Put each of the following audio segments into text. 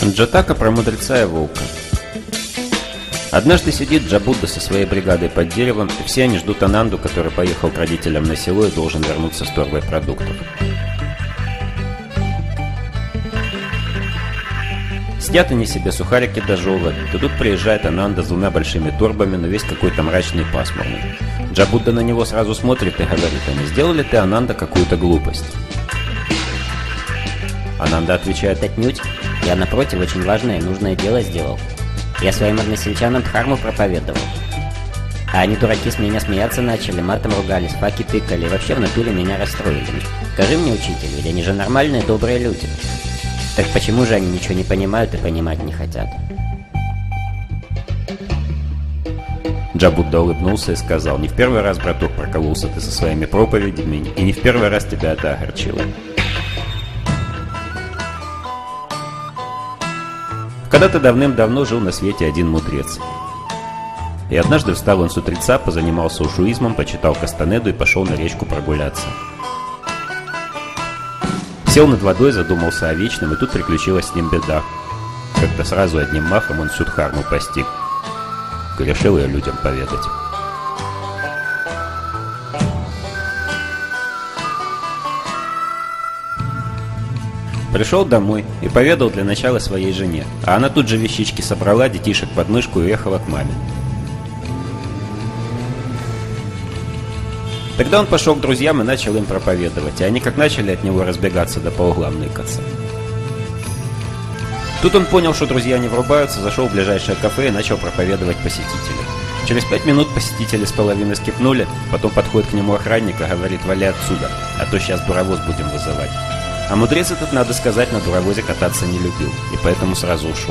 Джатака про мудреца и волка. Однажды сидит Джабудда со своей бригадой под деревом, и все они ждут Ананду, который поехал к родителям на село и должен вернуться с торбой продуктов. Сидят они себе, сухарики дожевывают, и тут приезжает Ананда с двумя большими торбами, но весь какой-то мрачный и пасмурный. Джабудда на него сразу смотрит и говорит: «А не сделал ли ты, Ананда, какую-то глупость?» Ананда отвечает: «Отнюдь. Я, напротив, очень важное и нужное дело сделал. Я своим односельчанам дхарму проповедовал. А они, дураки, с меня смеяться начали, матом ругались, факи тыкали, и вообще в натуре меня расстроили. Скажи мне, учитель, ведь они же нормальные, добрые люди. Так почему же они ничего не понимают и понимать не хотят?» Джабудда улыбнулся и сказал: «Не в первый раз, браток, прокололся ты со своими проповедями, и не в первый раз тебя это огорчило». Когда-то давным-давно жил на свете один мудрец. И однажды встал он с утреца, позанимался ушуизмом, почитал Кастанеду и пошел на речку прогуляться. Сел над водой, задумался о вечном, и тут приключилась с ним беда. Как-то сразу одним махом он всю дхарму постиг. И решил ее людям поведать. Пришел домой и поведал для начала своей жене, а она тут же вещички собрала, детишек под мышку и уехала к маме. Тогда он пошел к друзьям и начал им проповедовать, и они как начали от него разбегаться да по углам ныкаться. Тут он понял, что друзья не врубаются, зашел в ближайшее кафе и начал проповедовать посетителям. Через 5 минут посетители с половины скипнули, потом подходит к нему охранник и говорит: «Вали отсюда, а то сейчас буровоз будем вызывать». А мудрец этот, надо сказать, на буровозе кататься не любил, и поэтому сразу ушел.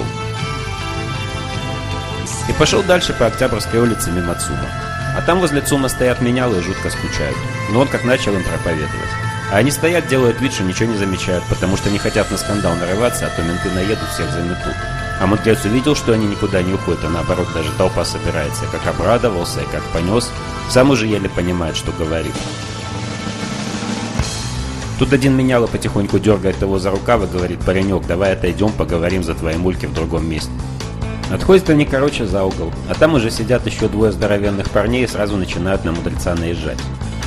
И пошел дальше по Октябрьской улице мимо ЦУМа. А там возле ЦУМа стоят менялы и жутко скучают. Но он как начал им проповедовать. А они стоят, делают вид, что ничего не замечают, потому что не хотят на скандал нарываться, а то менты наедут, всех заметут. А мудрец увидел, что они никуда не уходят, а наоборот даже толпа собирается, и как обрадовался, и как понес. Сам уже еле понимает, что говорит. Тут один меняло потихоньку дергает его за рукав и говорит: «Паренек, давай отойдем, поговорим за твои мульки в другом месте». Отходят они, короче, за угол, а там уже сидят еще двое здоровенных парней и сразу начинают на мудреца наезжать.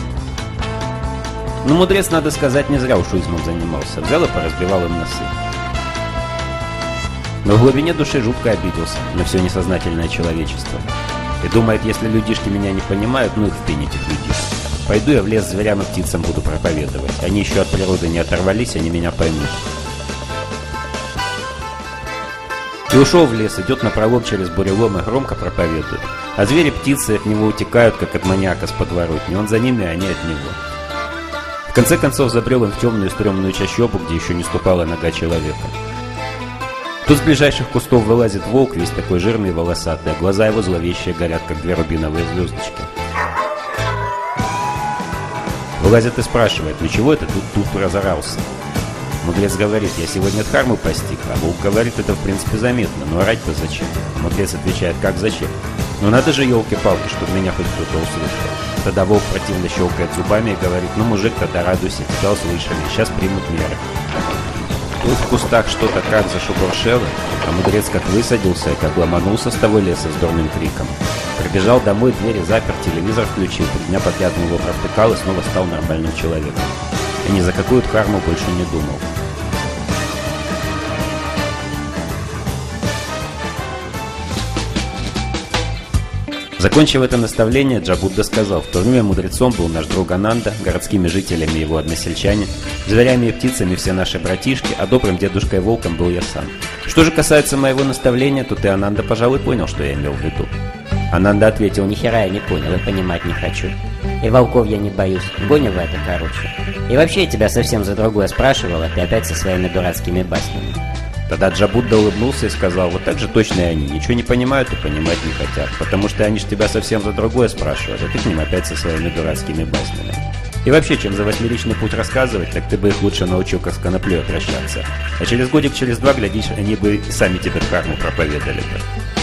Но мудрец, надо сказать, не зря ушуизмом занимался, взял и поразбивал им носы. Но в глубине души жутко обиделся на все несознательное человечество. И думает: если людишки меня не понимают, ну их в пень этих людишек. Пойду я в лес зверям и птицам буду проповедовать. Они еще от природы не оторвались, они меня поймут. И ушел в лес, идет напролом через бурелом и громко проповедует. А звери птицы от него утекают, как от маньяка с подворотни. Он за ними, а они от него. В конце концов забрел он в темную стрёмную чащобу, где еще не ступала нога человека. Тут с ближайших кустов вылазит волк, весь такой жирный и волосатый, а глаза его зловещие горят, как две рубиновые звездочки. Вылазит и спрашивает: «Ну чего это тут разорался?» Мудрец говорит: «Я сегодня дхарму постиг», а волк говорит: «Это в принципе заметно, но орать-то зачем?» Мудрец отвечает: «Как зачем? Ну надо же, елки-палки, чтобы меня хоть кто-то услышал». Тогда волк противно щелкает зубами и говорит: «Ну, мужик, тогда радуйся, тебя услышали, сейчас примут меры». Тут в кустах что-то как зашебуршело, а мудрец как высадился и как ломанулся с того леса с дурным криком. Прибежал домой, двери запер, телевизор включил, 3 дня подряд на него провтыкал и снова стал нормальным человеком. И ни за какую дхарму больше не думал. Закончив это наставление, Джабудда сказал: «В то время мудрецом был наш друг Ананда, городскими жителями его односельчане, зверями и птицами все наши братишки, а добрым дедушкой-волком был я сам. Что же касается моего наставления, то ты, Ананда, пожалуй, понял, что я имел в виду». Ананда ответил: «Ни хера я не понял и понимать не хочу. И волков я не боюсь. Гоню в это, короче. И вообще я тебя совсем за другое спрашивал, а ты опять со своими дурацкими баснями». Тогда Джабудда улыбнулся и сказал: «Вот так же точно и они. Ничего не понимают и понимать не хотят. Потому что они ж тебя совсем за другое спрашивают, а ты к ним опять со своими дурацкими баснями. И вообще, чем за восьмеричный путь рассказывать, так ты бы их лучше научил, как с коноплей обращаться. А через годик, через 2, глядишь, они бы и сами тебе дхарму проповедали бы».